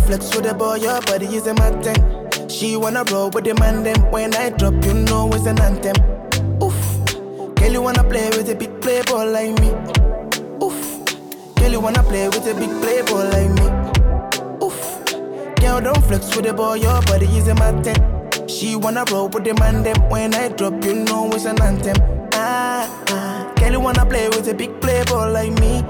flex with the boy, your body is a matten. She wanna roll with the man them. When I drop, you know it's an anthem. Oof, girl, you wanna play with a big playboy like me. Oof, girl, you wanna play with a big playboy like me. Oof, girl, don't flex with the boy, your body is a matten. She wanna roll with the man them. When I drop, you know it's an anthem. Girl, you wanna play with a big playboy like me.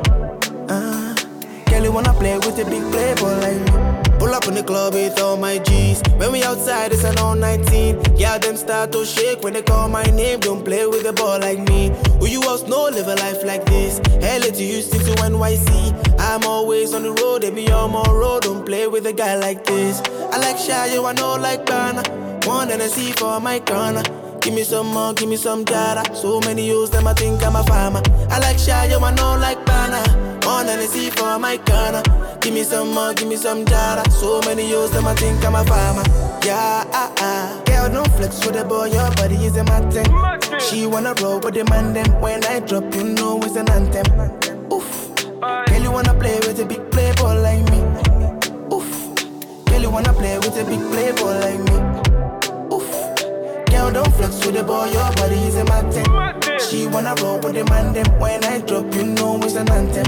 Girl, you wanna play with a big playboy like me. Pull up in the club with all my G's. When we outside, it's an all 19. Yeah, them start to shake when they call my name. Don't play with a ball like me. Who you else know live a life like this? LA to Houston to NYC. I'm always on the road, they be on my road. Don't play with a guy like this. I like Shayo, I know like Bana. One and I see for my corner. Give me some more, give me some jara. So many use them, I think I'm a farmer. I like Shayo, I know like Bana. On and I see for my corner. Give me some more, give me some jara. So many use them, I think I'm a farmer. Yeah, girl, don't flex with the boy, your body is a matten. She wanna roll with the man then. When I drop, you know it's an anthem. Oof, girl, you wanna play with a big playboy like me. Oof, girl, you wanna play with a big playboy like me. Girl, don't flex with the boy, your body is a matten. She wanna roll with the man them. When I drop, you know it's an anthem.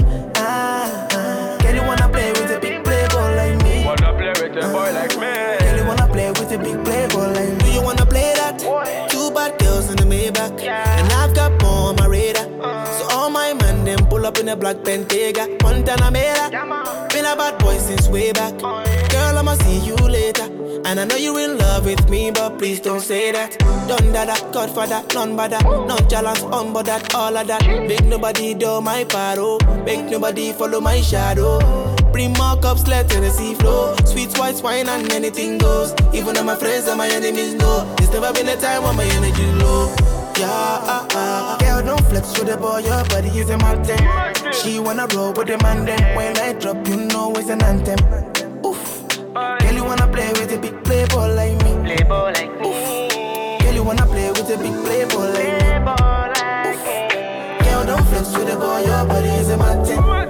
Girl, you wanna play with a big playboy like me. Wanna play with a boy like me. Girl, you wanna play with a big playboy like me. Do you wanna play that? Two bad girls in the Maybach, and I've got more on my radar. So all my man them pull up in a black Bentayga, Montana Mera. Been a bad boy since way back. Girl, I'ma see you later. And I know you in love with me, but please don't say that. Done that, Godfather, none but that. Nonchalance, but that, all of that. Make nobody do my paro. Make nobody follow my shadow. Bring more cups, let Tennessee flow. Sweet white wine and anything goes. Even though my friends and my enemies know. There's never been a time when my energy low. Yeah, girl, don't flex with the boy, your body is a matten. She wanna roll with the man then. When I drop, you know it's an anthem. Oof, girl, you wanna play with a big playboy like me. Playboy like me. Oof, girl, you wanna play with a big playboy like me. Oof, girl, don't flex with the boy, your body is a matten.